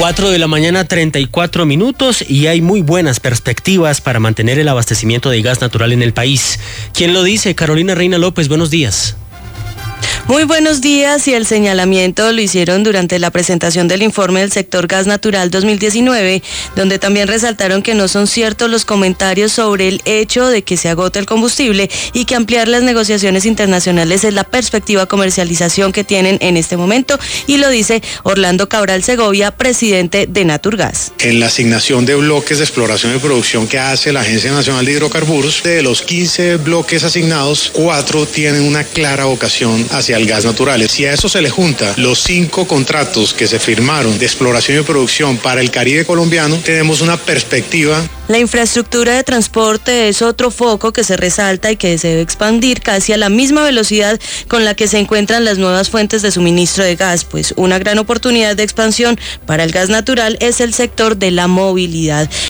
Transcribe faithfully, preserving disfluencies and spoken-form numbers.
cuatro de la mañana, treinta y cuatro minutos, y hay muy buenas perspectivas para mantener el abastecimiento de gas natural en el país. ¿Quién lo dice? Carolina Reina López, buenos días. Muy buenos días, y el señalamiento lo hicieron durante la presentación del informe del sector gas natural dos mil diecinueve, donde también resaltaron que no son ciertos los comentarios sobre el hecho de que se agota el combustible y que ampliar las negociaciones internacionales es la perspectiva comercialización que tienen en este momento, y lo dice Orlando Cabral Segovia, presidente de Naturgas. En la asignación de bloques de exploración y producción que hace la Agencia Nacional de Hidrocarburos, de los quince bloques asignados, cuatro tienen una clara vocación hacia el gas natural. Si a eso se le junta los cinco contratos que se firmaron de exploración y producción para el Caribe colombiano, tenemos una perspectiva. La infraestructura de transporte es otro foco que se resalta y que se debe expandir casi a la misma velocidad con la que se encuentran las nuevas fuentes de suministro de gas, pues una gran oportunidad de expansión para el gas natural es el sector de la movilidad.